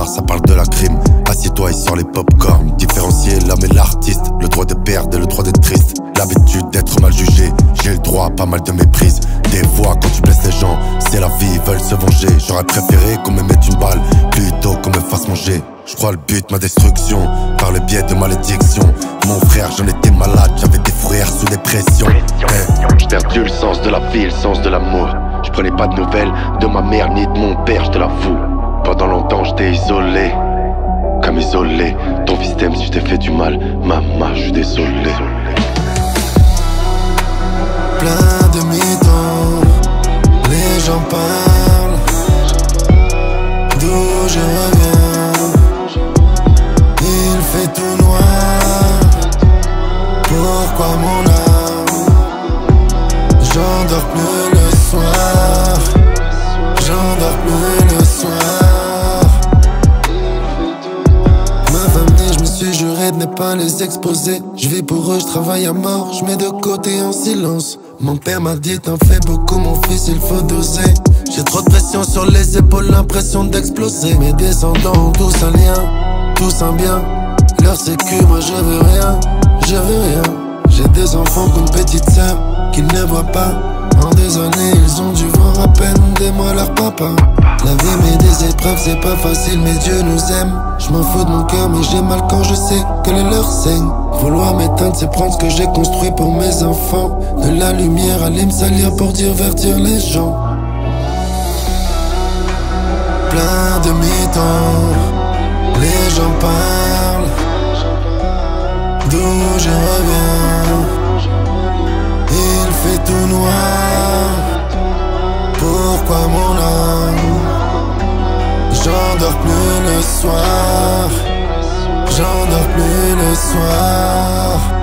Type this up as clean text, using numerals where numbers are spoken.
ça parle de la crime. Assieds-toi et sors les pop-corn. Différencier l'homme et l'artiste, le droit de perdre et le droit d'être triste. L'habitude d'être mal jugé, j'ai le droit à pas mal de méprise. Des fois quand tu blesses les gens, c'est la vie, ils veulent se venger. J'aurais préféré qu'on me mette une balle, plutôt qu'on me fasse manger. Je crois le but, ma destruction, par le biais de malédiction. Mon frère, j'en étais malade, j'avais des frères sous dépression. J'ai perdu le sens de la vie, le sens de l'amour. Je prenais pas de nouvelles de ma mère ni de mon père, je te l'avoue. Pendant longtemps j'étais isolé, comme isolé. Ton fils t'aime si je t'ai fait du mal, maman, je suis désolé. Plein de mythos, les gens parlent d'où je reviens. Il fait tout noir, pourquoi mon âme? J'endors plus le soir, j'endors plus le soir. Ma famille, je me suis juré de ne pas les exposer. Je vis pour eux, je travaille à mort, je mets de côté en silence. Mon père m'a dit t'en fais beaucoup mon fils, il faut doser. J'ai trop de pression sur les épaules, l'impression d'exploser. Mes descendants ont tous un lien, tous un bien. Leur sécu, moi je veux rien, je veux rien. J'ai des enfants comme petite sœur qu'ils ne voient pas. En des années ils ont dû voir à peine des mois leur papa. La vie met des épreuves, c'est pas facile mais Dieu nous aime. Je m'en fous de mon cœur mais j'ai mal quand je sais que les leurs saignent. Vouloir m'éteindre c'est prendre ce que j'ai construit pour mes enfants. De la lumière aller me salir pour divertir les gens. Plein de mythos, les gens parlent d'où je reviens. Il fait tout noir, pourquoi mon âme? J'endors plus le soir, j'endors plus le soir.